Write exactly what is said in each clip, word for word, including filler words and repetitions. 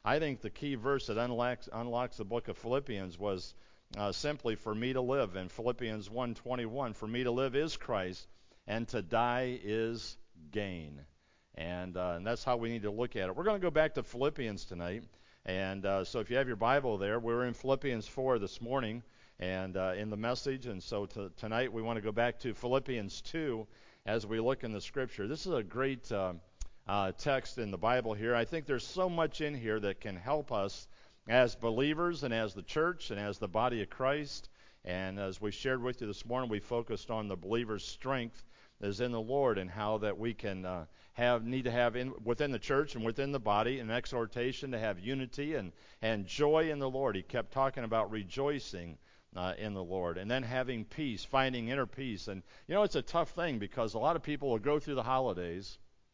I think the key verse that unlocks, unlocks the book of Philippians was uh, simply for me to live. In Philippians one twenty-one, for me to live is Christ, and to die is gain. And, uh, and that's how we need to look at it. We're going to go back to Philippians tonight. And uh, so if you have your Bible there, we're in Philippians four this morning and uh, in the message. And so to, tonight we want to go back to Philippians two as we look in the Scripture. This is a great uh, uh, text in the Bible here. I think there's so much in here that can help us as believers and as the church and as the body of Christ. And as we shared with you this morning, we focused on the believer's strength is in the Lord, and how that we can uh, have need to have in within the church and within the body an exhortation to have unity and, and joy in the Lord. He kept talking about rejoicing uh, in the Lord, and then having peace, finding inner peace. And you know, it's a tough thing because a lot of people will go through the holidays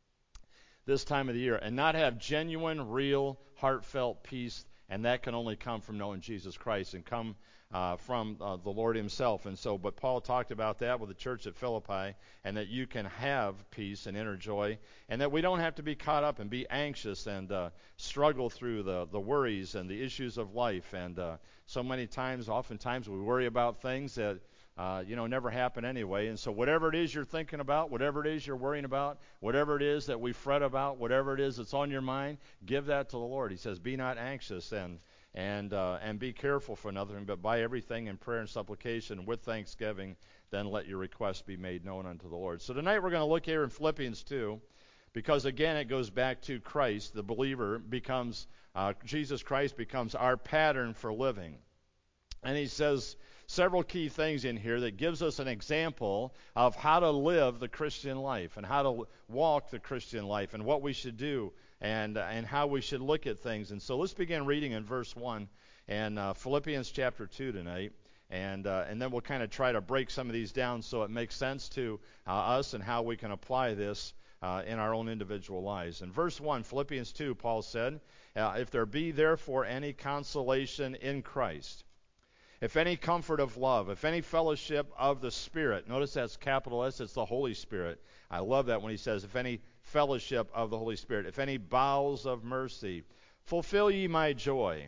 this time of the year and not have genuine, real, heartfelt peace, and that can only come from knowing Jesus Christ and come Uh, from uh, the Lord himself. And so, but Paul talked about that with the church at Philippi, and that you can have peace and inner joy, and that we don't have to be caught up and be anxious and uh, struggle through the, the worries and the issues of life. And uh, so many times, oftentimes, we worry about things that uh, you know never happen anyway. And so whatever it is you're thinking about, whatever it is you're worrying about, whatever it is that we fret about, whatever it is that's on your mind, give that to the Lord. He says, be not anxious and And uh, and be careful for nothing, but by everything in prayer and supplication with thanksgiving, then let your requests be made known unto the Lord. So tonight we're going to look here in Philippians two, because again it goes back to Christ. The believer becomes, uh, Jesus Christ becomes our pattern for living. And he says several key things in here that gives us an example of how to live the Christian life and how to walk the Christian life and what we should do and uh, and how we should look at things. And so let's begin reading in verse one and uh, Philippians chapter two tonight, and uh, and then we'll kind of try to break some of these down so it makes sense to uh, us and how we can apply this uh, in our own individual lives. In verse one, Philippians two, Paul said, uh, if there be therefore any consolation in Christ, if any comfort of love, if any fellowship of the Spirit, notice that's capital S, it's the Holy Spirit. I love that when he says, if any fellowship of the Holy Spirit, if any bowels of mercy, fulfill ye my joy,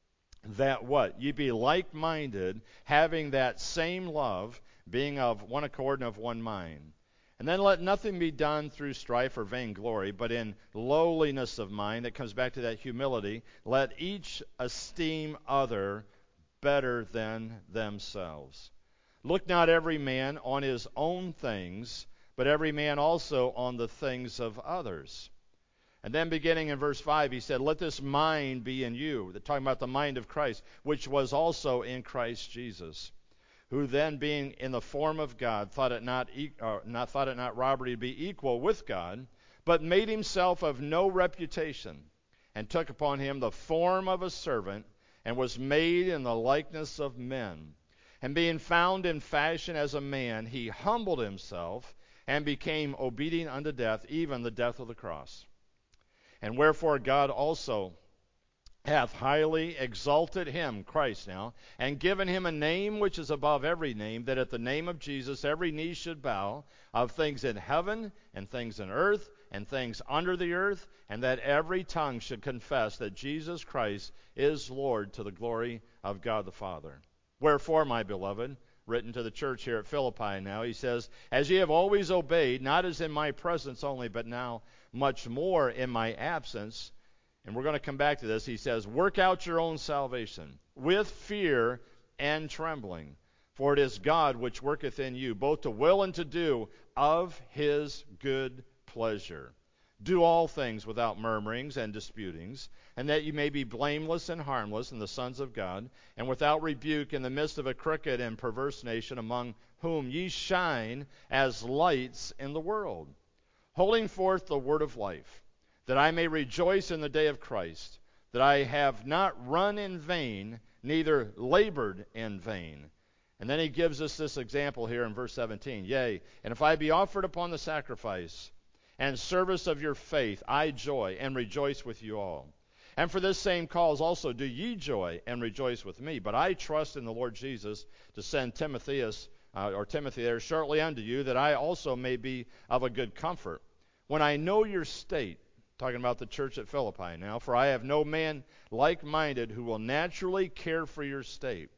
that what? Ye be like-minded, having that same love, being of one accord and of one mind. And then let nothing be done through strife or vainglory, but in lowliness of mind, that comes back to that humility, let each esteem other better than themselves. Look not every man on his own things, but every man also on the things of others. And then beginning in verse five, he said, let this mind be in you. They're talking about the mind of Christ, which was also in Christ Jesus, who then being in the form of God, thought it not, e- uh, not, thought it not robbery to be equal with God, but made himself of no reputation, and took upon him the form of a servant, and was made in the likeness of men. And being found in fashion as a man, he humbled himself, and became obedient unto death, even the death of the cross. And wherefore God also hath highly exalted him, Christ now, and given him a name which is above every name, that at the name of Jesus every knee should bow, of things in heaven, and things in earth, and things under the earth, and that every tongue should confess that Jesus Christ is Lord, to the glory of God the Father. Wherefore, my beloved, written to the church here at Philippi now, he says, as ye have always obeyed, not as in my presence only, but now much more in my absence. And we're going to come back to this. He says, work out your own salvation with fear and trembling. For it is God which worketh in you, both to will and to do of his good pleasure. Do all things without murmurings and disputings, and that you may be blameless and harmless in the sons of God, and without rebuke in the midst of a crooked and perverse nation, among whom ye shine as lights in the world, holding forth the word of life, that I may rejoice in the day of Christ, that I have not run in vain, neither labored in vain. And then he gives us this example here in verse seventeen. Yea, and if I be offered upon the sacrifice and service of your faith, I joy and rejoice with you all. And for this same cause also do ye joy and rejoice with me. But I trust in the Lord Jesus to send Timotheus, uh, or Timothy there shortly unto you, that I also may be of a good comfort, when I know your state, Talking about the church at Philippi now. For I have no man like-minded who will naturally care for your state.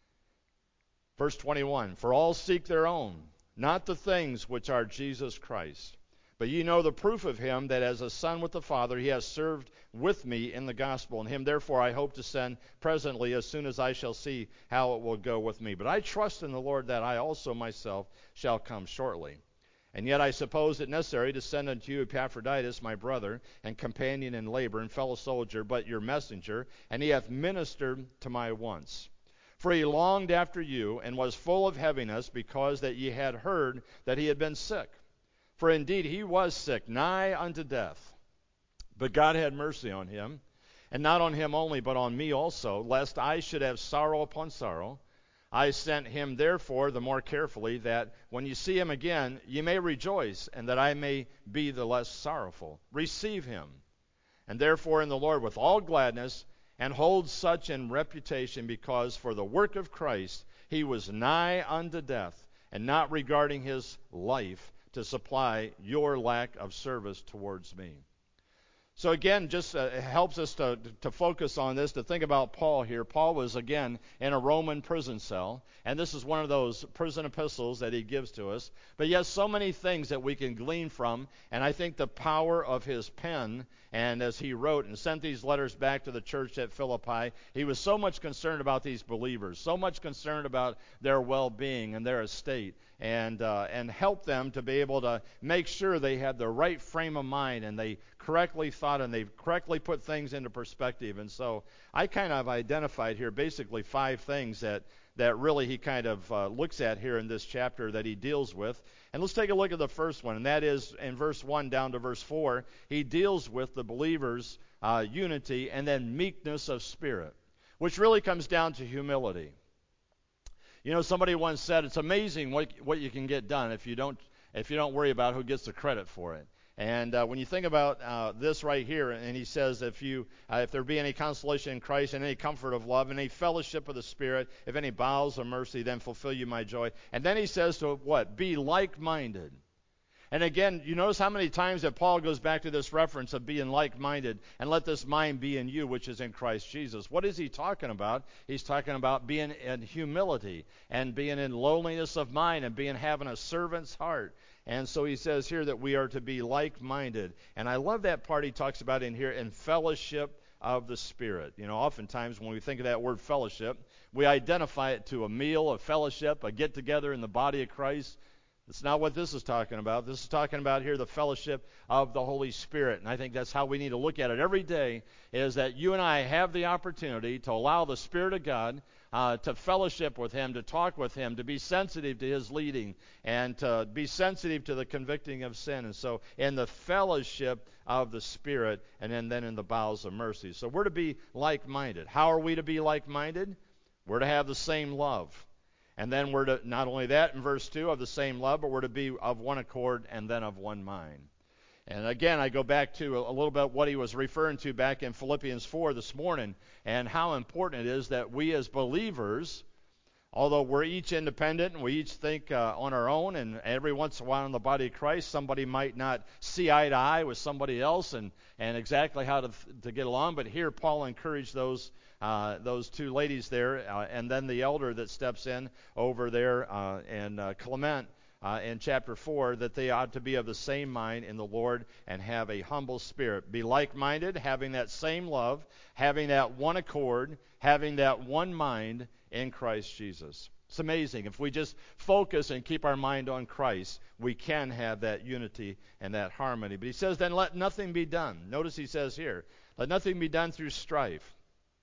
Verse twenty-one, for all seek their own, not the things which are Jesus Christ. But ye know the proof of him, that as a son with the Father he has served with me in the gospel. And him therefore I hope to send presently, as soon as I shall see how it will go with me. But I trust in the Lord that I also myself shall come shortly. And yet I suppose it necessary to send unto you Epaphroditus, my brother, and companion in labor, and fellow soldier, but your messenger, and he hath ministered to my wants. For he longed after you, and was full of heaviness, because that ye had heard that he had been sick. For indeed he was sick, nigh unto death. But God had mercy on him, and not on him only, but on me also, lest I should have sorrow upon sorrow. I sent him therefore the more carefully, that when you see him again, ye may rejoice, and that I may be the less sorrowful. Receive him, and therefore in the Lord with all gladness, and hold such in reputation, because for the work of Christ he was nigh unto death, and not regarding his life, to supply your lack of service towards me. So again, just uh, it helps us to, to focus on this, to think about Paul here. Paul was, again, in a Roman prison cell, and this is one of those prison epistles that he gives to us. But he has so many things that we can glean from, and I think the power of his pen, and as he wrote and sent these letters back to the church at Philippi, he was so much concerned about these believers, so much concerned about their well-being and their estate, and uh, and help them to be able to make sure they had the right frame of mind, and they correctly thought, and they correctly put things into perspective. And so I kind of identified here basically five things that that really he kind of uh, looks at here in this chapter that he deals with. And let's take a look at the first one, and that is in verse one down to verse four. He deals with the believers' uh, unity and then meekness of spirit, which really comes down to humility. You know, somebody once said, it's amazing what what you can get done if you don't if you don't worry about who gets the credit for it. And uh, when you think about uh, this right here, and he says, if you, uh, if there be any consolation in Christ, and any comfort of love, and any fellowship of the Spirit, if any bowels of mercy, then fulfill you my joy. And then he says to what? Be like-minded. And again, you notice how many times that Paul goes back to this reference of being like-minded, and let this mind be in you, which is in Christ Jesus. What is he talking about? He's talking about being in humility, and being in lowliness of mind, and being having a servant's heart. And so he says here that we are to be like-minded. And I love that part he talks about in here, in fellowship of the Spirit. You know, oftentimes when we think of that word fellowship, we identify it to a meal, a fellowship, a get-together in the body of Christ. That's not what this is talking about. This is talking about here the fellowship of the Holy Spirit. And I think that's how we need to look at it every day, is that you and I have the opportunity to allow the Spirit of God uh, to fellowship with him, to talk with him, to be sensitive to his leading, and to be sensitive to the convicting of sin. And so in the fellowship of the Spirit, and then, then in the bowels of mercy. So we're to be like-minded. How are we to be like-minded? We're to have the same love. And then we're to, not only that, in verse two, of the same love, but we're to be of one accord and then of one mind. And again, I go back to a, a little bit what he was referring to back in Philippians four this morning, and how important it is that we as believers, although we're each independent and we each think uh, on our own, and every once in a while in the body of Christ, somebody might not see eye to eye with somebody else and, and exactly how to, to get along. But here Paul encouraged those Uh, those two ladies there, uh, and then the elder that steps in over there, uh, and uh, Clement uh, in chapter four, that they ought to be of the same mind in the Lord and have a humble spirit. Be like-minded, having that same love, having that one accord, having that one mind in Christ Jesus. It's amazing. If we just focus and keep our mind on Christ, we can have that unity and that harmony. But he says, then let nothing be done. Notice he says here, let nothing be done through strife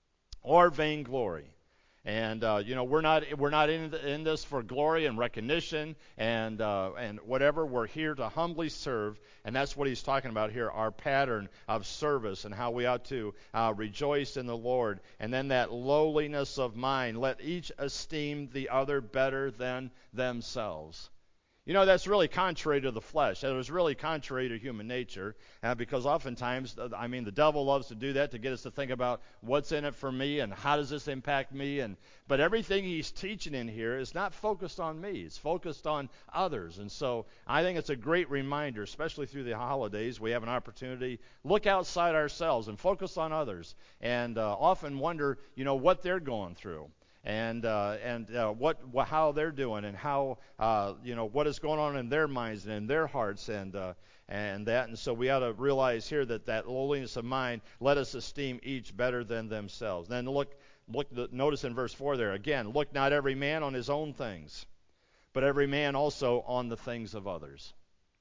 or vainglory. And uh, you know, we're not we're not in, the, in this for glory and recognition and uh, and whatever. We're here to humbly serve, and that's what he's talking about here. Our pattern of service and how we ought to uh, rejoice in the Lord, and then that lowliness of mind. Let each esteem the other better than themselves. You know, that's really contrary to the flesh. That was really contrary to human nature, uh, because oftentimes, uh, I mean, the devil loves to do that to get us to think about what's in it for me and how does this impact me. And but everything he's teaching in here is not focused on me. It's focused on others. And so I think it's a great reminder, especially through the holidays. We have an opportunity look outside ourselves and focus on others, and uh, often wonder, you know, what they're going through. And uh, and uh, what wh- how they're doing, and how uh, you know what is going on in their minds and in their hearts, and uh, and that. And so we ought to realize here that that lowliness of mind, let us esteem each better than themselves. Then look look the, notice in verse four there again. Look not every man on his own things, but every man also on the things of others.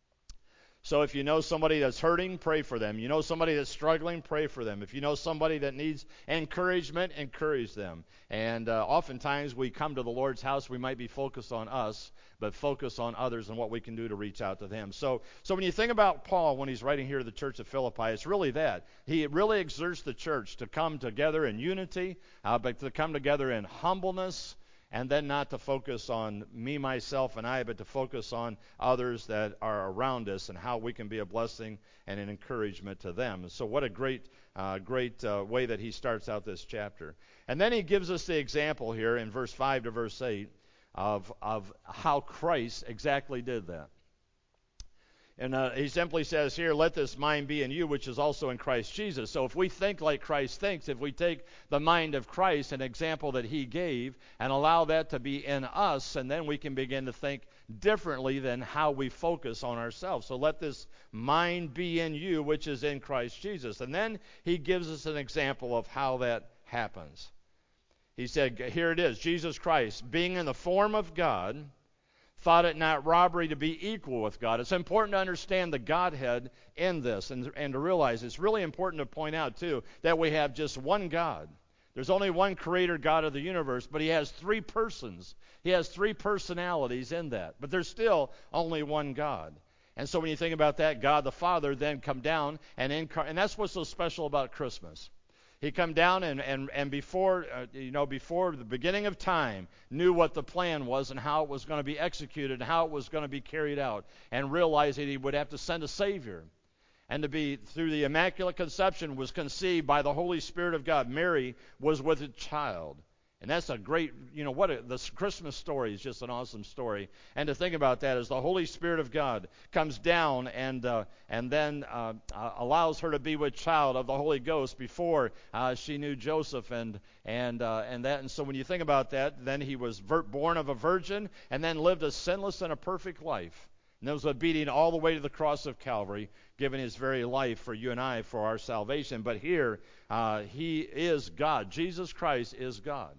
So if you know somebody that's hurting, pray for them. You know somebody that's struggling, pray for them. If you know somebody that needs encouragement, encourage them. And uh, oftentimes we come to the Lord's house, we might be focused on us, but focus on others and what we can do to reach out to them. So, so when you think about Paul, when he's writing here to the church of Philippi, it's really that. He really exerts the church to come together in unity, uh, but to come together in humbleness, and then not to focus on me, myself, and I, but to focus on others that are around us and how we can be a blessing and an encouragement to them. So what a great, uh, great uh, way that he starts out this chapter. And then he gives us the example here in verse five to verse eight of, of how Christ exactly did that. And uh, he simply says here, let this mind be in you, which is also in Christ Jesus. So if we think like Christ thinks, if we take the mind of Christ, an example that he gave, and allow that to be in us, and then we can begin to think differently than how we focus on ourselves. So let this mind be in you, which is in Christ Jesus. And then he gives us an example of how that happens. He said, here it is, Jesus Christ, being in the form of God, thought it not robbery to be equal with God. It's important to understand the Godhead in this, and, and to realize it's really important to point out, too, that we have just one God. There's only one creator God of the universe, but he has three persons. He has three personalities in that, but there's still only one God. And so when you think about that, God the Father then come down and incarnate, and that's what's so special about Christmas. He come down and, and, and before, uh, you know, before the beginning of time, knew what the plan was and how it was going to be executed and how it was going to be carried out, and realized that he would have to send a Savior. And to be, through the Immaculate Conception, was conceived by the Holy Spirit of God. Mary was with a child. And that's a great, you know, what a, this Christmas story is just an awesome story. And to think about that is the Holy Spirit of God comes down and uh, and then uh, uh, allows her to be with child of the Holy Ghost before uh, she knew Joseph and and uh, and that. And so when you think about that, then he was vir- born of a virgin and then lived a sinless and a perfect life. And that was obedient all the way to the cross of Calvary, giving his very life for you and I for our salvation. But here, uh, he is God. Jesus Christ is God.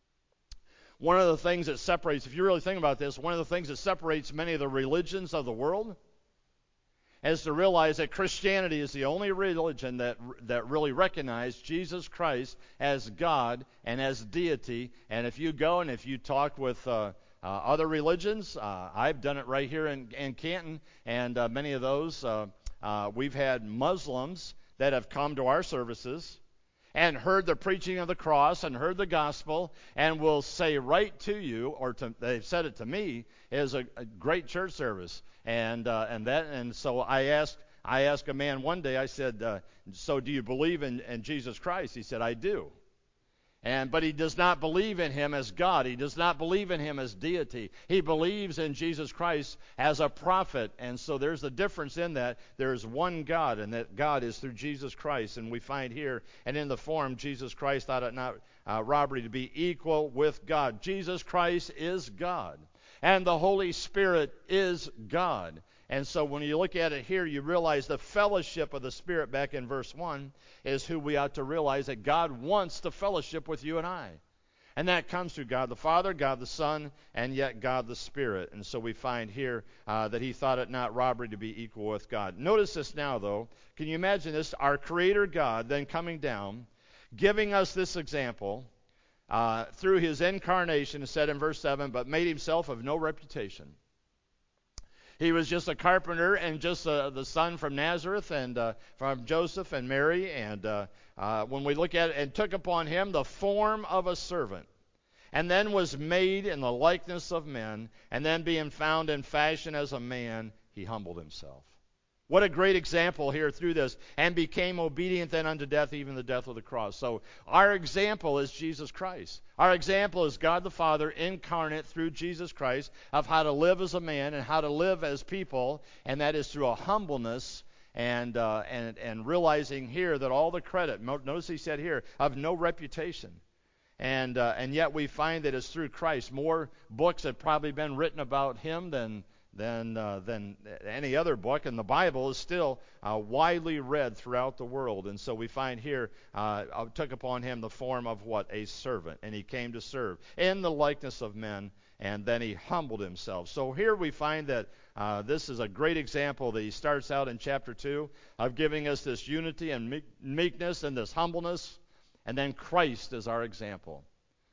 One of the things that separates, if you really think about this, one of the things that separates many of the religions of the world is to realize that Christianity is the only religion that that really recognizes Jesus Christ as God and as deity. And if you go and if you talk with uh, uh, other religions, uh, I've done it right here in, in Canton, and uh, many of those, uh, uh, we've had Muslims that have come to our services and heard the preaching of the cross and heard the gospel, and will say right to you, or to, they've said it to me, is a, a great church service. And uh, and that and so I asked I asked a man one day, I said, uh, so do you believe in, in Jesus Christ? He said, I do. And but he does not believe in him as God. He does not believe in him as deity. He believes in Jesus Christ as a prophet. And so there's a difference in that. There's one God, and that God is through Jesus Christ. And we find here, and in the form, Jesus Christ thought it not uh, robbery to be equal with God. Jesus Christ is God. And the Holy Spirit is God. And so when you look at it here, you realize the fellowship of the Spirit back in verse one is who we ought to realize that God wants to fellowship with you and I. And that comes through God the Father, God the Son, and yet God the Spirit. And so we find here uh, that he thought it not robbery to be equal with God. Notice this now, though. Can you imagine this? Our Creator God then coming down, giving us this example uh, through his incarnation, said in verse seven, but made himself of no reputation. He was just a carpenter and just uh, the son from Nazareth and uh, from Joseph and Mary. And uh, uh, when we look at it, and took upon him the form of a servant. and then was made in the likeness of men, and then being found in fashion as a man, he humbled himself. What a great example here through this. And became obedient then unto death, even the death of the cross. So our example is Jesus Christ. Our example is God the Father incarnate through Jesus Christ of how to live as a man and how to live as people. And that is through a humbleness and uh, and and realizing here that all the credit, notice he said here, of no reputation. And uh, and yet we find that it's through Christ. More books have probably been written about him than than uh, than any other book, and the Bible is still uh, widely read throughout the world. And so we find here, uh, took upon him the form of what? A servant, and he came to serve in the likeness of men, and then he humbled himself. So here we find that uh, this is a great example that he starts out in chapter two of giving us this unity and meek- meekness and this humbleness, and then Christ is our example.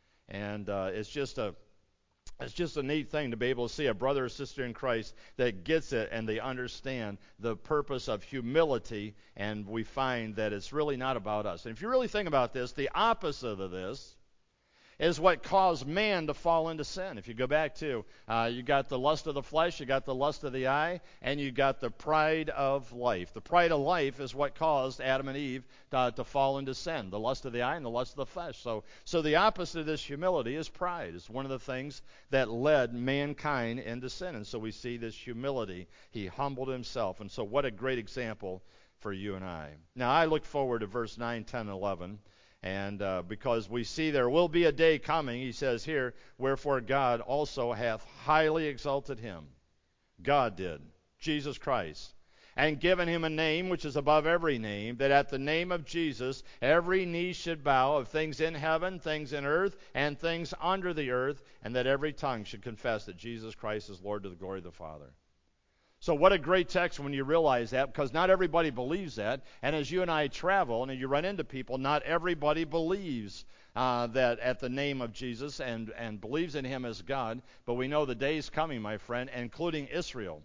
And uh, it's just a It's just a neat thing to be able to see a brother or sister in Christ that gets it and they understand the purpose of humility, and we find that it's really not about us. And if you really think about this, the opposite of this is what caused man to fall into sin. If you go back to, uh, you got the lust of the flesh, you got the lust of the eye, and you got the pride of life. The pride of life is what caused Adam and Eve to, to fall into sin, the lust of the eye and the lust of the flesh. So, so the opposite of this humility is pride. It's one of the things that led mankind into sin. And so we see this humility. He humbled himself. And so what a great example for you and I. Now I look forward to verse nine, ten, and eleven. And uh, because we see there will be a day coming, he says here, wherefore God also hath highly exalted him. God did, Jesus Christ, and given him a name which is above every name, that at the name of Jesus every knee should bow, of things in heaven, things in earth, and things under the earth, and that every tongue should confess that Jesus Christ is Lord to the glory of the Father. So what a great text when you realize that, because not everybody believes that. And as you and I travel and you run into people, not everybody believes uh, that at the name of Jesus and, and believes in him as God. But we know the day is coming, my friend, including Israel.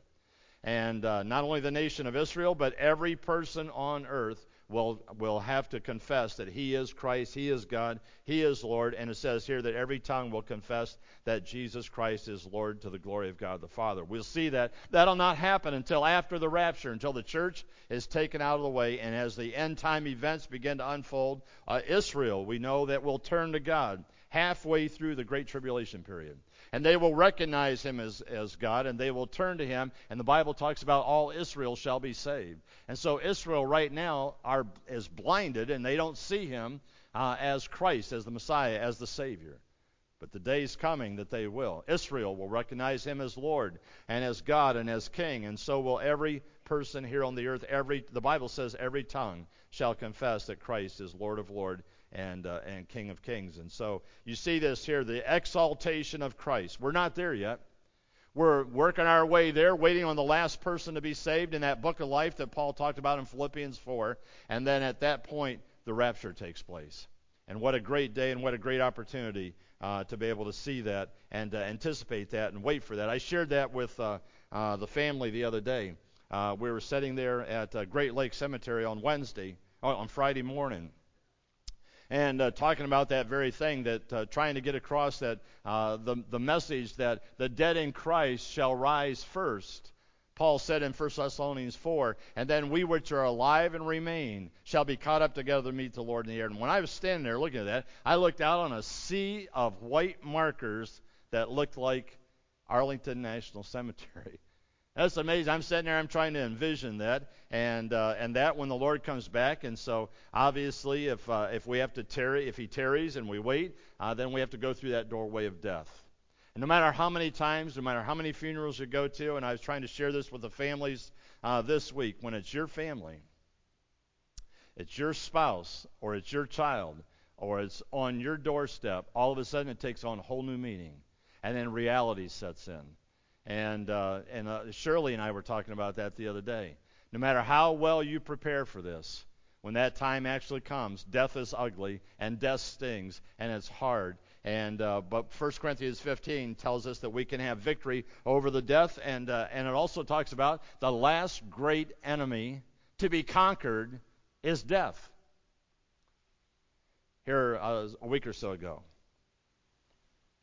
And uh, not only the nation of Israel, but every person on earth will will have to confess that he is Christ, he is God, he is Lord. And it says here that every tongue will confess that Jesus Christ is Lord to the glory of God the Father. We'll see that. That'll not happen until after the rapture, until the church is taken out of the way. And as the end time events begin to unfold, uh, Israel, we know that will turn to God halfway through the Great Tribulation period. And they will recognize him as, as God, and they will turn to him. And the Bible talks about all Israel shall be saved. And so Israel right now are is blinded, and they don't see him uh, as Christ, as the Messiah, as the Savior. But the day is coming that they will. Israel will recognize him as Lord and as God and as King. And so will every person here on the earth. Every the Bible says every tongue shall confess that Christ is Lord of Lords and uh, and King of Kings. And so you see this here, the exaltation of Christ. We're not there yet. We're working our way there, waiting on the last person to be saved in that book of life that Paul talked about in Philippians four. And then at that point, the rapture takes place. And what a great day and what a great opportunity uh, to be able to see that and uh, anticipate that and wait for that. I shared that with uh, uh, the family the other day. Uh, we were sitting there at uh, Great Lake Cemetery on Wednesday, oh, on Friday morning, and uh, talking about that very thing, that uh, trying to get across that uh, the, the message that the dead in Christ shall rise first. Paul said in First Thessalonians four, and then we which are alive and remain shall be caught up together to meet the Lord in the air. And when I was standing there looking at that, I looked out on a sea of white markers that looked like Arlington National Cemetery. That's amazing. I'm sitting there, I'm trying to envision that, and uh, and that when the Lord comes back. And so obviously if uh, if we have to tarry, if he tarries and we wait, uh, then we have to go through that doorway of death. And no matter how many times, no matter how many funerals you go to, and I was trying to share this with the families uh, this week, when it's your family, it's your spouse, or it's your child, or it's on your doorstep, all of a sudden it takes on a whole new meaning, and then reality sets in. And uh, and uh, Shirley and I were talking about that the other day. No matter how well you prepare for this, when that time actually comes, death is ugly, and death stings, and it's hard. And uh, but First Corinthians fifteen tells us that we can have victory over the death, and uh, and it also talks about the last great enemy to be conquered is death. Here uh, a week or so ago,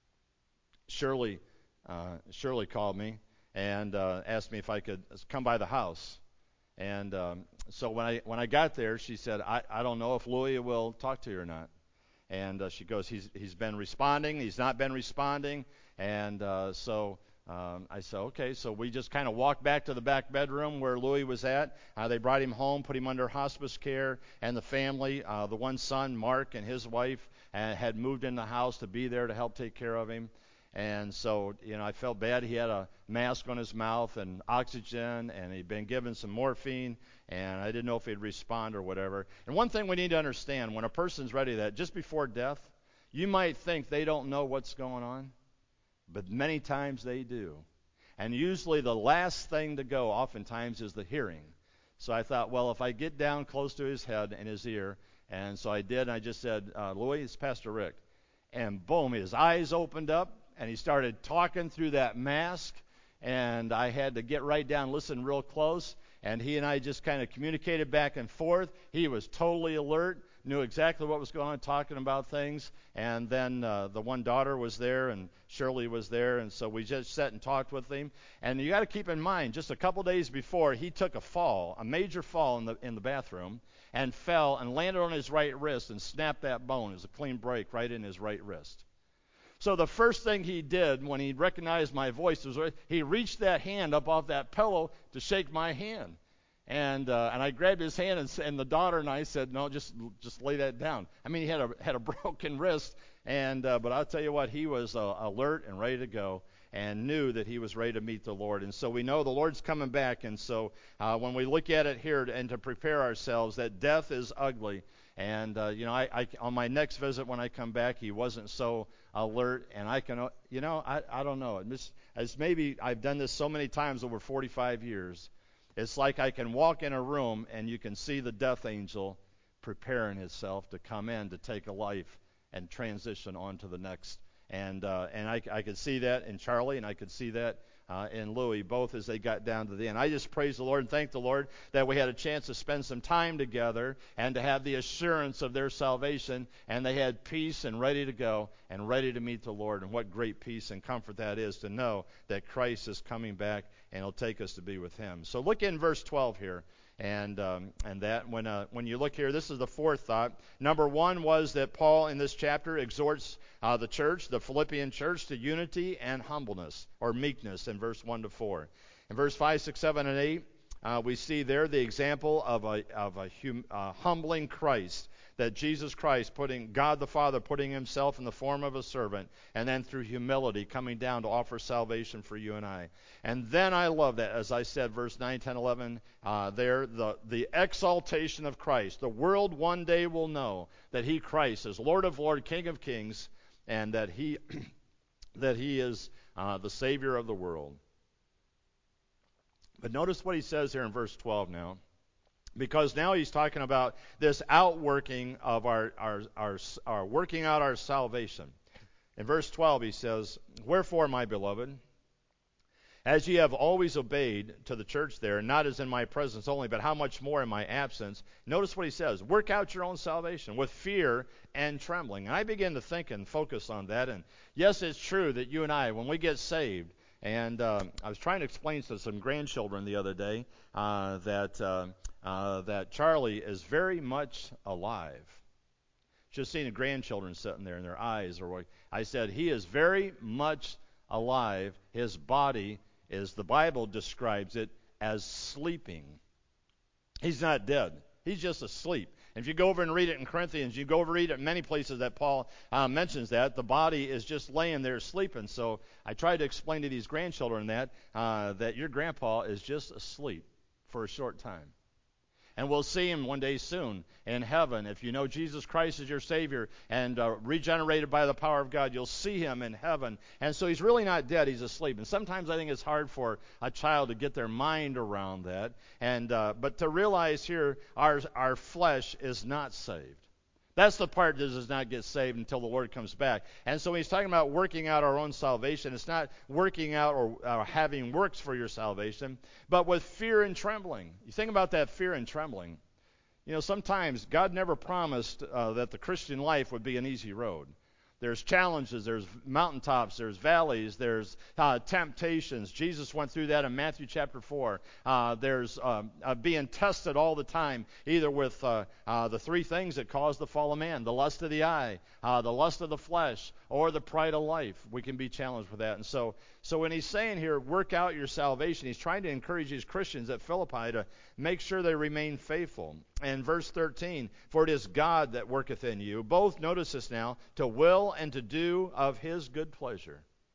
Shirley, uh, Shirley called me and uh, asked me if I could come by the house. And um, so when I when I got there, she said, I, I don't know if Louis will talk to you or not. And uh, she goes, he's he's been responding, he's not been responding. And uh, so um, I said, okay. So we just kind of walked back to the back bedroom where Louis was at. Uh, they brought him home, put him under hospice care, and the family, uh, the one son, Mark, and his wife, uh, had moved in the house to be there to help take care of him. And so, you know, I felt bad. He had a mask on his mouth and oxygen, and he'd been given some morphine, and I didn't know if he'd respond or whatever. And one thing we need to understand, when a person's ready to that, just before death, you might think they don't know what's going on, but many times they do. And usually the last thing to go oftentimes is the hearing. So I thought, well, if I get down close to his head and his ear, and so I did, and I just said, uh, Louis, it's Pastor Rick. And boom, his eyes opened up. And he started talking through that mask, and I had to get right down, listen real close, and he and I just kind of communicated back and forth. He was totally alert, knew exactly what was going on, talking about things, and then uh, the one daughter was there, and Shirley was there, and so we just sat and talked with him. And you got to keep in mind, just a couple days before, he took a fall, a major fall in the in the bathroom, and fell and landed on his right wrist and snapped that bone. It was a clean break right in his right wrist. So the first thing he did when he recognized my voice was he reached that hand up off that pillow to shake my hand. And uh, and I grabbed his hand, and, and the daughter and I said, no, just just lay that down. I mean, he had a had a broken wrist, and uh, but I'll tell you what, he was uh, alert and ready to go, and knew that he was ready to meet the Lord. And so we know the Lord's coming back. And so uh, when we look at it here and to prepare ourselves, that death is ugly. And, uh, you know, I, I on my next visit when I come back, he wasn't so alert. And I can, you know, I, I don't know. It's, it's maybe I've done this so many times over forty-five years. It's like I can walk in a room and you can see the death angel preparing himself to come in to take a life and transition on to the next. And uh, and I, I could see that in Charlie, and I could see that uh, in Louis, both as they got down to the end. I just praise the Lord and thank the Lord that we had a chance to spend some time together and to have the assurance of their salvation, and they had peace and ready to go and ready to meet the Lord. And what great peace and comfort that is to know that Christ is coming back and he'll take us to be with him. So look in verse twelve here. And um, and that when uh, when you look here, this is the fourth thought. Number one was that Paul in this chapter exhorts uh, the church, the Philippian church, to unity and humbleness or meekness in verse one to four. In verse five, six, seven, and eight, uh, we see there the example of a of a hum, uh, humbling Christ. That Jesus Christ, putting God the Father, putting himself in the form of a servant, and then through humility coming down to offer salvation for you and I. And then I love that, as I said, verse nine, ten, eleven, uh, there, the, the exaltation of Christ. The world one day will know that he, Christ, is Lord of Lords, King of Kings, and that he, that he is uh, the Savior of the world. But notice what he says here in verse twelve now. Because now he's talking about this outworking of our, our, our, our working out our salvation. In verse twelve he says, Wherefore, my beloved, as ye have always obeyed to the church there, not as in my presence only, but how much more in my absence. Notice what he says, work out your own salvation with fear and trembling. And I begin to think and focus on that. And yes, it's true that you and I, when we get saved, and uh, I was trying to explain to some grandchildren the other day uh, that... Uh, Uh, that Charlie is very much alive. Just seeing the grandchildren sitting there and their eyes are like, I said, he is very much alive. His body is, the Bible describes it as sleeping. He's not dead. He's just asleep. And if you go over and read it in Corinthians, you go over and read it in many places that Paul uh, mentions that, the body is just laying there sleeping. So I tried to explain to these grandchildren that, uh, that your grandpa is just asleep for a short time. And we'll see him one day soon in heaven. If you know Jesus Christ as your Savior and uh, regenerated by the power of God, you'll see him in heaven. And so he's really not dead. He's asleep. And sometimes I think it's hard for a child to get their mind around that. And uh, but to realize here, our our flesh is not saved. That's the part that does not get saved until the Lord comes back. And so when he's talking about working out our own salvation, it's not working out or, or having works for your salvation, but with fear and trembling. You think about that fear and trembling. You know, sometimes God never promised uh, that the Christian life would be an easy road. There's challenges, there's mountaintops, there's valleys, there's uh, temptations. Jesus went through that in Matthew chapter four. Uh, there's uh, uh, being tested all the time, either with uh, uh, the three things that cause the fall of man: the lust of the eye, uh, the lust of the flesh, or the pride of life. We can be challenged with that. And so, so when he's saying here, work out your salvation, he's trying to encourage these Christians at Philippi to make sure they remain faithful. And verse thirteen, for it is God that worketh in you, both, notice this now, to will and to do of his good pleasure.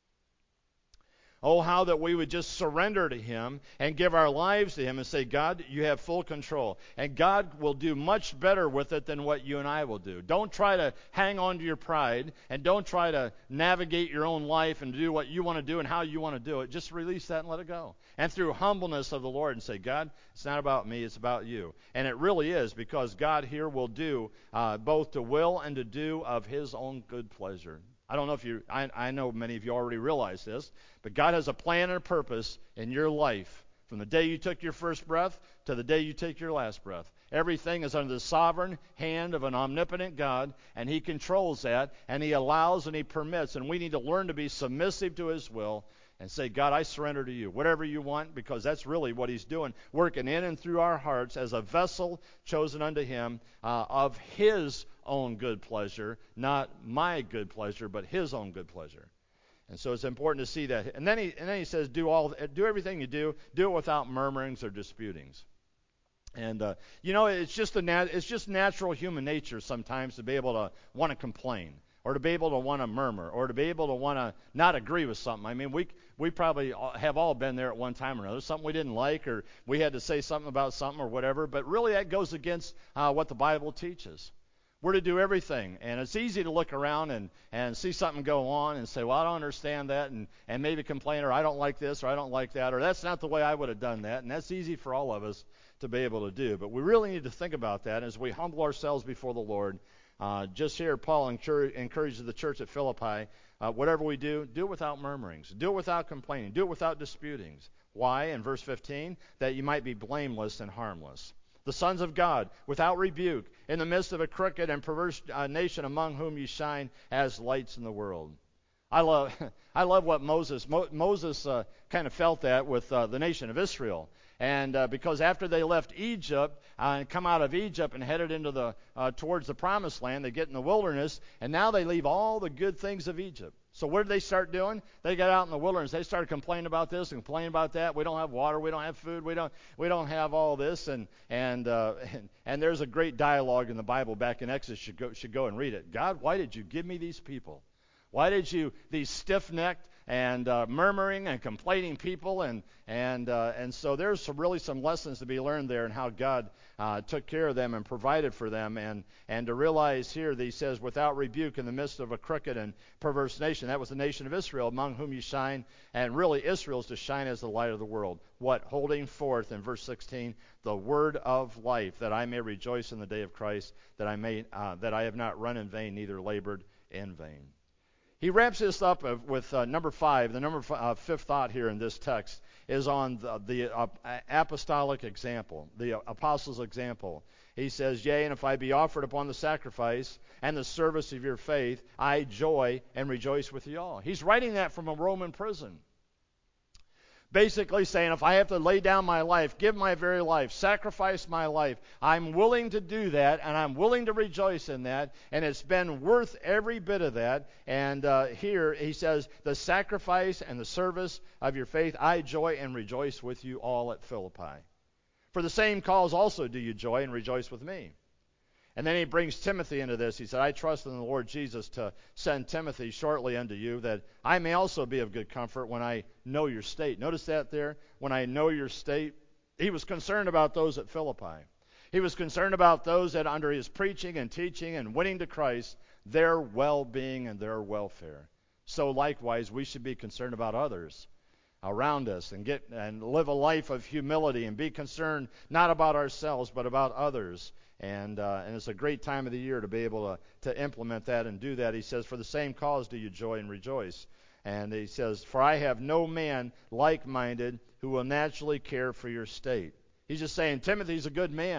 Oh, how that we would just surrender to him and give our lives to him and say, God, you have full control. And God will do much better with it than what you and I will do. Don't try to hang on to your pride, and don't try to navigate your own life and do what you want to do and how you want to do it. Just release that and let it go. And through humbleness of the Lord, and say, God, it's not about me, it's about you. And it really is, because God here will do uh, both to will and to do of his own good pleasure. I don't know if you, I, I know many of you already realize this, but God has a plan and a purpose in your life from the day you took your first breath to the day you take your last breath. Everything is under the sovereign hand of an omnipotent God, and he controls that, and he allows and he permits, and we need to learn to be submissive to his will and say, God, I surrender to you, whatever you want, because that's really what he's doing, working in and through our hearts as a vessel chosen unto him uh, of his own good pleasure, not my good pleasure, but his own good pleasure. And so it's important to see that. And then he and then he says, do all do everything you do, do it without murmurings or disputings. And uh, you know, it's just a nat- it's just natural human nature sometimes to be able to want to complain, or to be able to want to murmur, or to be able to want to not agree with something. I mean, we we probably have all been there at one time or another. Something we didn't like, or we had to say something about something or whatever. But really, that goes against uh, what the Bible teaches. We're to do everything. And it's easy to look around and, and see something go on and say, well, I don't understand that, and, and maybe complain, or I don't like this, or I don't like that, or that's not the way I would have done that. And that's easy for all of us to be able to do. But we really need to think about that as we humble ourselves before the Lord. Uh, just here, Paul encourages the church at Philippi, uh, whatever we do, do it without murmurings. Do it without complaining. Do it without disputings. Why? In verse fifteen, that you might be blameless and harmless. The sons of God, without rebuke, in the midst of a crooked and perverse uh, nation among whom you shine as lights in the world. I love I love what Moses, Mo, Moses uh, kind of felt that with uh, the nation of Israel. And uh, because after they left Egypt uh, and come out of Egypt and headed into the uh, towards the promised land, they get in the wilderness, and now they leave all the good things of Egypt. So what did they start doing? They got out in the wilderness. They started complaining about this and complaining about that. We don't have water. We don't have food. We don't we don't have all this. And and uh, and, and there's a great dialogue in the Bible back in Exodus. Should go should go and read it. God, why did you give me these people? Why did you, these stiff-necked and uh, murmuring and complaining people? And and uh, and so there's some, really some lessons to be learned there in how God uh, took care of them and provided for them. And, and to realize here that he says, without rebuke in the midst of a crooked and perverse nation. That was the nation of Israel, among whom you shine. And really Israel is to shine as the light of the world. What? Holding forth, in verse sixteen, the word of life, that I may rejoice in the day of Christ, that I may uh, that I have not run in vain, neither labored in vain. He wraps this up with uh, number five. The number f- uh, fifth thought here in this text is on the, the uh, apostolic example, the apostles' example. He says, yea, and if I be offered upon the sacrifice and the service of your faith, I joy and rejoice with you all. He's writing that from a Roman prison. Basically saying, if I have to lay down my life, give my very life, sacrifice my life, I'm willing to do that, and I'm willing to rejoice in that, and it's been worth every bit of that. And uh, here he says, the sacrifice and the service of your faith, I joy and rejoice with you all at Philippi. For the same cause also do you joy and rejoice with me. And then he brings Timothy into this. He said, I trust in the Lord Jesus to send Timothy shortly unto you, that I may also be of good comfort when I know your state. Notice that there, when I know your state. He was concerned about those at Philippi. He was concerned about those that under his preaching and teaching and winning to Christ, their well-being and their welfare. So likewise, we should be concerned about others around us and get and live a life of humility and be concerned not about ourselves but about others. And uh, and it's a great time of the year to be able to, to implement that and do that. He says, for the same cause do you joy and rejoice. And he says, for I have no man like-minded who will naturally care for your state. He's just saying, Timothy's a good man.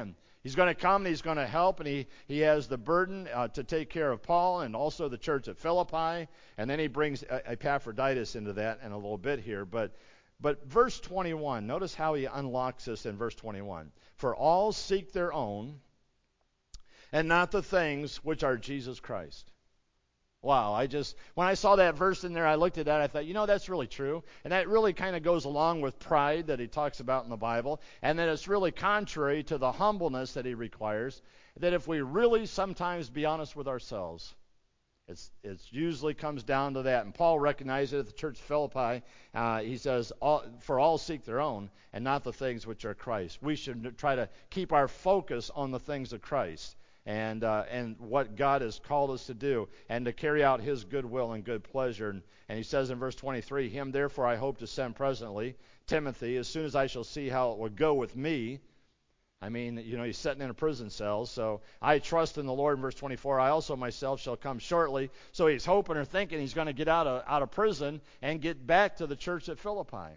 He's going to come and he's going to help, and he, he has the burden uh, to take care of Paul and also the church at Philippi. And then he brings Epaphroditus into that in a little bit here. But, but verse twenty-one, notice how he unlocks this in verse twenty-one. For all seek their own, and not the things which are Jesus Christ. Wow, I just, when I saw that verse in there, I looked at that, I thought, you know, that's really true. And that really kind of goes along with pride that he talks about in the Bible. And that it's really contrary to the humbleness that he requires. That if we really sometimes be honest with ourselves, it's it usually comes down to that. And Paul recognized it at the church of Philippi. Uh, he says, all, for all seek their own, and not the things which are Christ. We should try to keep our focus on the things of Christ. And uh, and what God has called us to do, and to carry out his good will and good pleasure. And, and he says in verse twenty-three, him therefore I hope to send presently, Timothy, as soon as I shall see how it would go with me. I mean, you know, he's sitting in a prison cell. So I trust in the Lord in verse twenty-four. I also myself shall come shortly. So he's hoping or thinking he's going to get out of, out of prison and get back to the church at Philippi.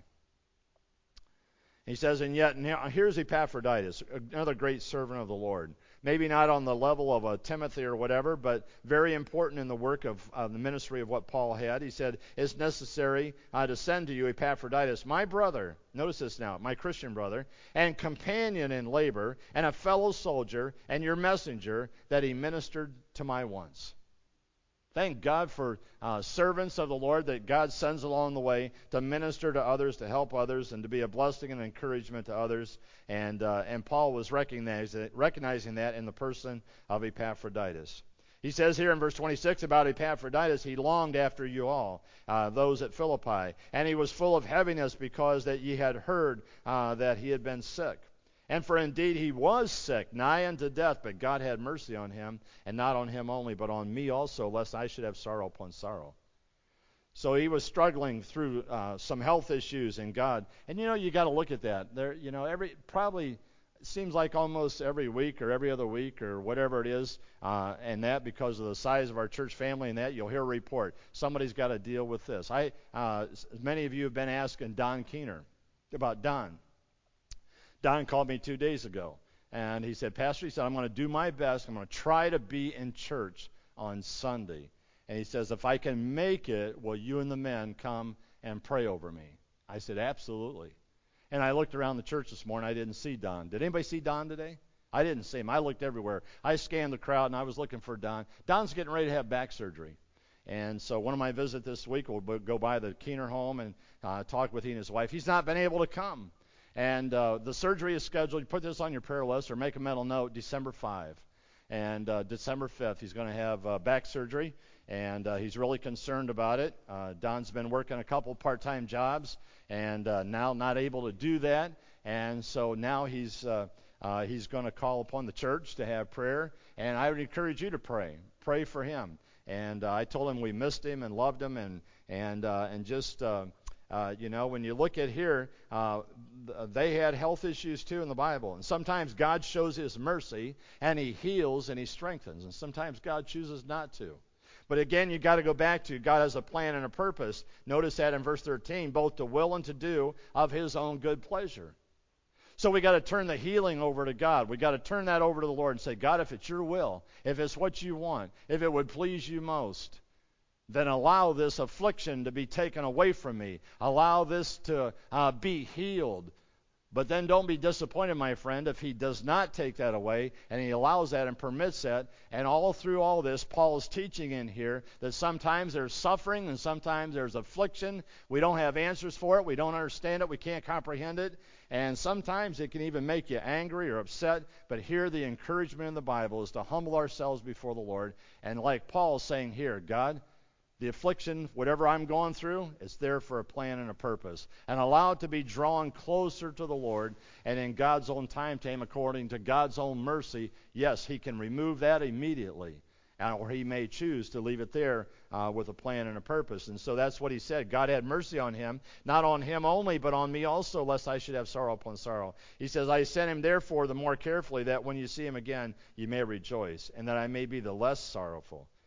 He says, and yet, now here's Epaphroditus, another great servant of the Lord. Maybe not on the level of a Timothy or whatever, but very important in the work of uh, the ministry of what Paul had. He said, it's necessary uh, to send to you Epaphroditus, my brother, notice this now, my Christian brother, and companion in labor, and a fellow soldier, and your messenger, that he ministered to my wants. Thank God for uh, servants of the Lord that God sends along the way to minister to others, to help others, and to be a blessing and encouragement to others. And uh, and Paul was recognizing, recognizing that in the person of Epaphroditus. He says here in verse twenty-six about Epaphroditus, he longed after you all, uh, those at Philippi, and he was full of heaviness because that ye had heard uh, that he had been sick. And for indeed he was sick, nigh unto death, but God had mercy on him, and not on him only, but on me also, lest I should have sorrow upon sorrow. So he was struggling through uh, some health issues in God. And you know, you got to look at that. There, you know, every probably seems like almost every week or every other week or whatever it is, uh, and that because of the size of our church family and that, you'll hear a report. Somebody's got to deal with this. I, uh, many of you have been asking Don Keener about Don. Don called me two days ago, and he said, Pastor, he said, I'm going to do my best. I'm going to try to be in church on Sunday. And he says, if I can make it, will you and the men come and pray over me? I said, absolutely. And I looked around the church this morning. I didn't see Don. Did anybody see Don today? I didn't see him. I looked everywhere. I scanned the crowd, and I was looking for Don. Don's getting ready to have back surgery. And so one of my visits this week will go by the Keener home and uh, talk with he and his wife. He's not been able to come. And uh, the surgery is scheduled. You put this on your prayer list or make a mental note, December fifth. And uh, December fifth, he's going to have uh, back surgery, and uh, he's really concerned about it. Uh, Don's been working a couple part-time jobs, and uh, now not able to do that. And so now he's uh, uh, he's going to call upon the church to have prayer. And I would encourage you to pray. Pray for him. And uh, I told him we missed him and loved him, and and uh, and just. Uh, Uh, you know, when you look at here, uh, they had health issues too in the Bible. And sometimes God shows his mercy, and he heals and he strengthens. And sometimes God chooses not to. But again, you've got to go back to God has a plan and a purpose. Notice that in verse thirteen, both to will and to do of his own good pleasure. So we got to turn the healing over to God. We got to turn that over to the Lord and say, God, if it's your will, if it's what you want, if it would please you most, then allow this affliction to be taken away from me. Allow this to uh, be healed. But then don't be disappointed, my friend, if he does not take that away, and he allows that and permits that. And all through all this, Paul is teaching in here that sometimes there's suffering and sometimes there's affliction. We don't have answers for it. We don't understand it. We can't comprehend it. And sometimes it can even make you angry or upset. But here the encouragement in the Bible is to humble ourselves before the Lord. And like Paul's saying here, God, the affliction, whatever I'm going through, it's there for a plan and a purpose. And allow it to be drawn closer to the Lord. And in God's own time, according to God's own mercy, yes, he can remove that immediately. Or he may choose to leave it there uh, with a plan and a purpose. And so that's what he said. God had mercy on him, not on him only, but on me also, lest I should have sorrow upon sorrow. He says, I sent him therefore the more carefully, that when you see him again, you may rejoice, and that I may be the less sorrowful.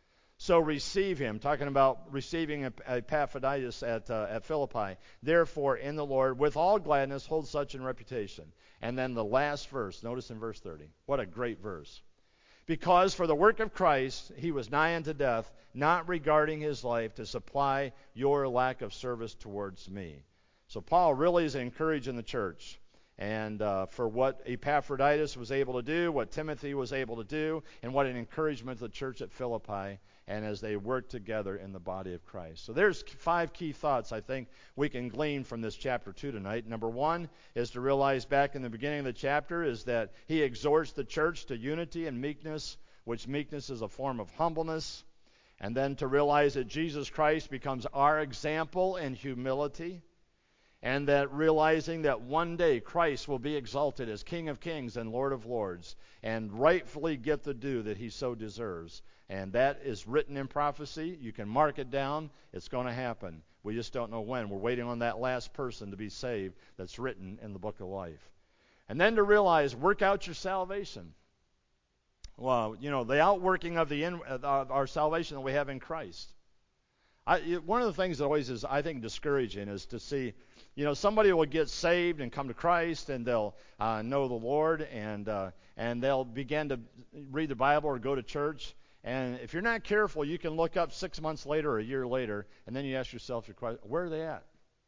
So receive him, talking about receiving Epaphroditus at, uh, at Philippi. Therefore, in the Lord, with all gladness, hold such in reputation. And then the last verse, notice in verse thirty. What a great verse. Because for the work of Christ he was nigh unto death, not regarding his life, to supply your lack of service towards me. So Paul really is encouraging the church. And uh, for what Epaphroditus was able to do, what Timothy was able to do, and what an encouragement to the church at Philippi, and as they work together in the body of Christ. So there's five key thoughts I think we can glean from this chapter two tonight. Number one is to realize back in the beginning of the chapter is that he exhorts the church to unity and meekness, which meekness is a form of humbleness. And then to realize that Jesus Christ becomes our example in humility. And that realizing that one day Christ will be exalted as King of Kings and Lord of Lords and rightfully get the due that he so deserves. And that is written in prophecy. You can mark it down. It's going to happen. We just don't know when. We're waiting on that last person to be saved that's written in the book of life. And then to realize, work out your salvation. Well, you know, the outworking of the in, uh, our salvation that we have in Christ. I, one of the things that always is, I think, discouraging is to see, you know, somebody will get saved and come to Christ, and they'll uh, know the Lord, and uh, and they'll begin to read the Bible or go to church. And if you're not careful, you can look up six months later or a year later, and then you ask yourself your question: where are they at?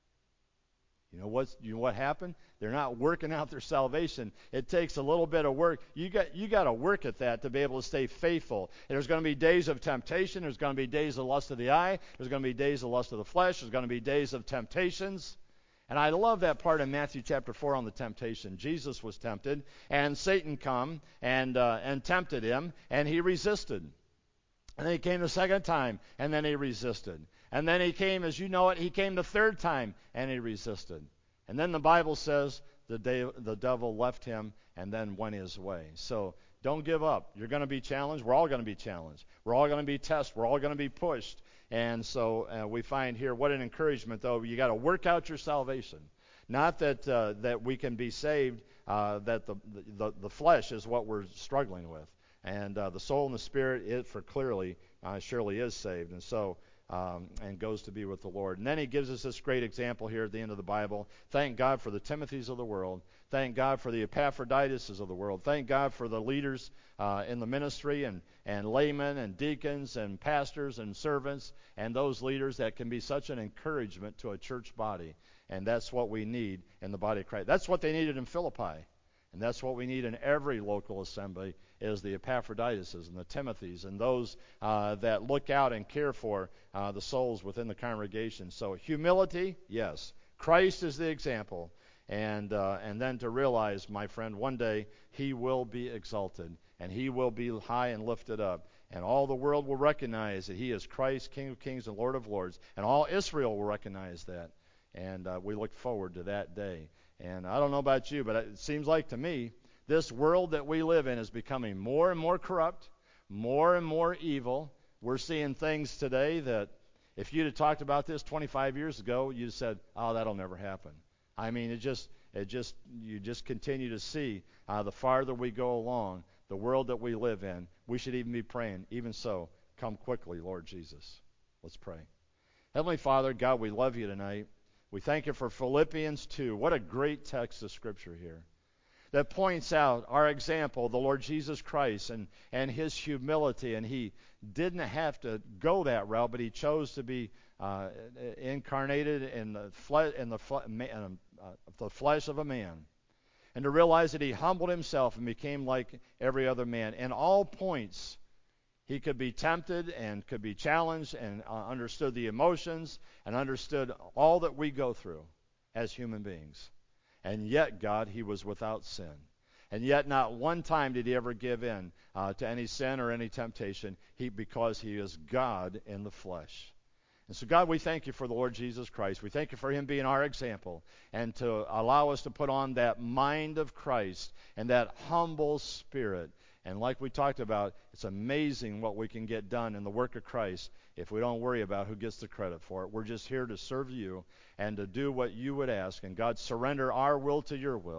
You know what's you know what happened? They're not working out their salvation. It takes a little bit of work. You got you got to work at that to be able to stay faithful. And there's going to be days of temptation. There's going to be days of lust of the eye. There's going to be days of lust of the flesh. There's going to be days of temptations. And I love that part in Matthew chapter four on the temptation. Jesus was tempted, and Satan come and uh, and tempted him, and he resisted. And then he came the second time, and then he resisted. And then he came, as you know it, he came the third time, and he resisted. And then the Bible says the, day, the devil left him and then went his way. So don't give up. You're going to be challenged. We're all going to be challenged. We're all going to be tested. We're all going to be pushed. And so uh, we find here, what an encouragement, though. You got to work out your salvation. Not that uh, that we can be saved, uh, that the, the, the flesh is what we're struggling with. And uh, the soul and the spirit, it for clearly, uh, surely is saved. And so, um, and goes to be with the Lord. And then he gives us this great example here at the end of the Bible. Thank God for the Timothys of the world. Thank God for the Epaphroditus of the world. Thank God for the leaders uh, in the ministry and, and laymen and deacons and pastors and servants and those leaders that can be such an encouragement to a church body. And that's what we need in the body of Christ. That's what they needed in Philippi. And that's what we need in every local assembly, is the Epaphroditus and the Timothys and those uh, that look out and care for uh, the souls within the congregation. So humility, yes. Christ is the example. And uh, and then to realize, my friend, one day he will be exalted and he will be high and lifted up. And all the world will recognize that he is Christ, King of Kings and Lord of Lords. And all Israel will recognize that. And uh, we look forward to that day. And I don't know about you, but it seems like to me, this world that we live in is becoming more and more corrupt, more and more evil. We're seeing things today that if you'd have talked about this twenty-five years ago, you'd have said, oh, that'll never happen. I mean, it just, it just, you just continue to see uh, the farther we go along, the world that we live in. We should even be praying, even so, come quickly, Lord Jesus. Let's pray. Heavenly Father, God, we love you tonight. We thank you for Philippians two. What a great text of Scripture here that points out our example, the Lord Jesus Christ, and, and his humility. And he didn't have to go that route, but he chose to be uh, incarnated in the, fle- in the, fle- man, uh, the flesh of a man. And to realize that he humbled himself and became like every other man. In all points, he could be tempted and could be challenged and uh, understood the emotions and understood all that we go through as human beings. And yet, God, he was without sin. And yet not one time did he ever give in uh, to any sin or any temptation he, because he is God in the flesh. And so, God, we thank you for the Lord Jesus Christ. We thank you for him being our example and to allow us to put on that mind of Christ and that humble spirit. And like we talked about, it's amazing what we can get done in the work of Christ if we don't worry about who gets the credit for it. We're just here to serve you and to do what you would ask. And God, surrender our will to your will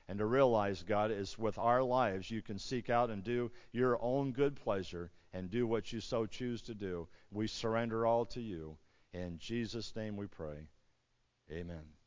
and to realize, God, is with our lives you can seek out and do your own good pleasure and do what you so choose to do. We surrender all to you. In Jesus' name we pray. Amen.